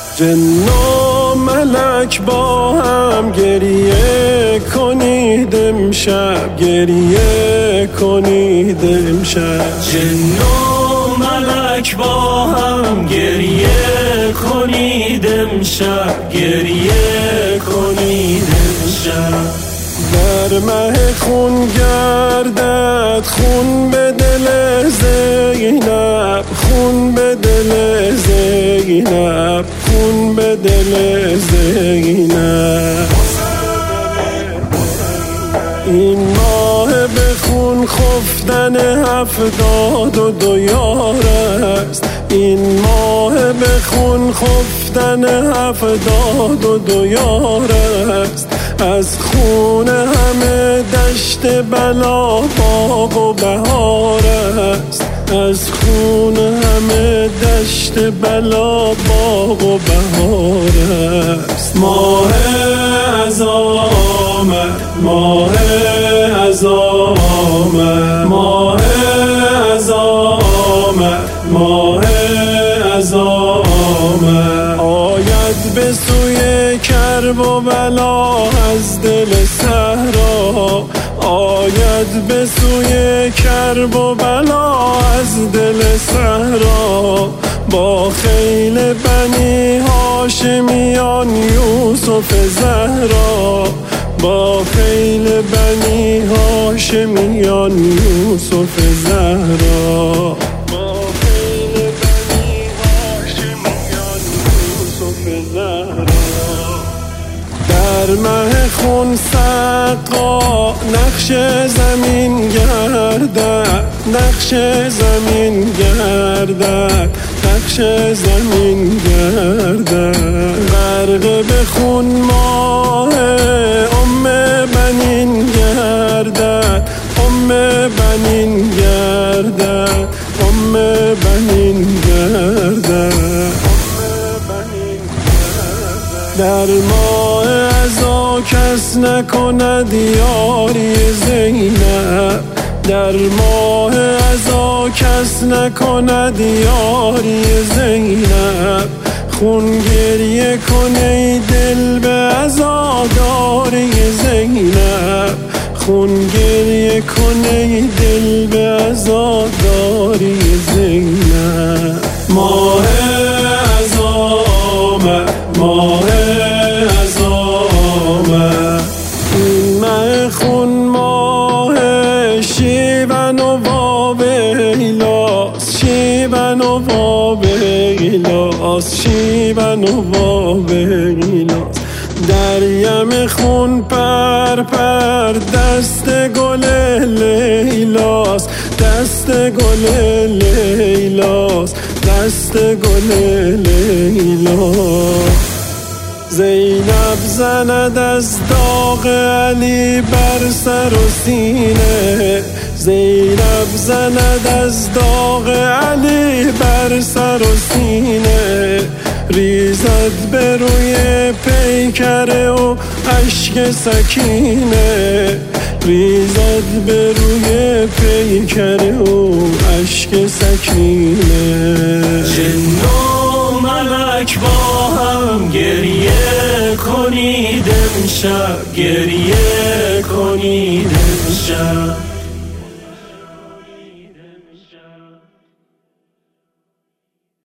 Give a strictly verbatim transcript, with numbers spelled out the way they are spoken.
جن و ملک با هم گریه کنید امشب، گریه کنید امشب. جن و ملک با هم گریه کنید امشب، گریه کنید امشب. در مه خون گردد خون به دل زینب، خون به دل زینب، خون به دل زینب. این ماه به خون خفتن هفتاد و دو یار است، این ماه به خون خفتن هفتاد و دو یار است. از خون همه دشت بلا باغ و بهار است، از خون همه دشت بلا باغ و بهار است. ماه از آمد، ماه از آمد، ماه از آمد، ماه از آمد. آید به سوی کرب و بلا از دل صحرا، آید به سوی کرب و بلا از دل صحرا. با خیل بنی هاشمیان یوسف زهرا، با خیل بنی هاشمیان یوسف زهرا. در مه خون سقا نقش زمین گردد، نقش زمین گردد، نقش زمین گردد. غرق به خون ماه ام بنین گردد، ام بنین گردد، ام بنین گردد. در ماه ازا کس نکند یاری زینب، در ماه ازا کس نکند یاری زینب. خون گریه کنی دل به عزاداری زینب، خون گریه کنی دل به عزاداری زینب. ماه از آمد، ماه از آمد. این ماه خون ماه شیون و وابیلاس، شیون و وابیلاس، شیون و وابیلاس. در یم خون پر پر دست گل لیلاس، دست گل لیلاس، دست گل لیلاس. زینب زند از داغ علی بر سر و سینه، زینب زند از داغ علی بر سر و سینه. ریزد به روی پیکره و اشک سکینه، ریزد به روی پیکره و اشک سکینه. جن و ملک با هم گریه کنید امشب، گریه کنید امشب.